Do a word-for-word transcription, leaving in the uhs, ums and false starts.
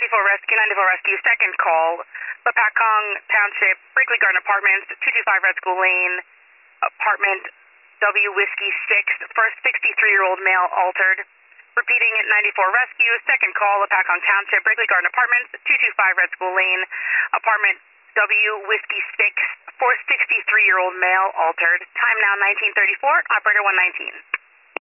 ninety-four Rescue, ninety-four Rescue, second call. Papakong Township, Brinkley Garden Apartments, two two five Red School Lane, apartment W Whiskey six, first sixty-three-year-old male altered. Repeating at ninety-four Rescue, second call, Papakong Township, Brinkley Garden Apartments, two two five Red School Lane, apartment W Whiskey six, four sixty-three-year-old male altered. Time now nineteen thirty-four, operator one nineteen.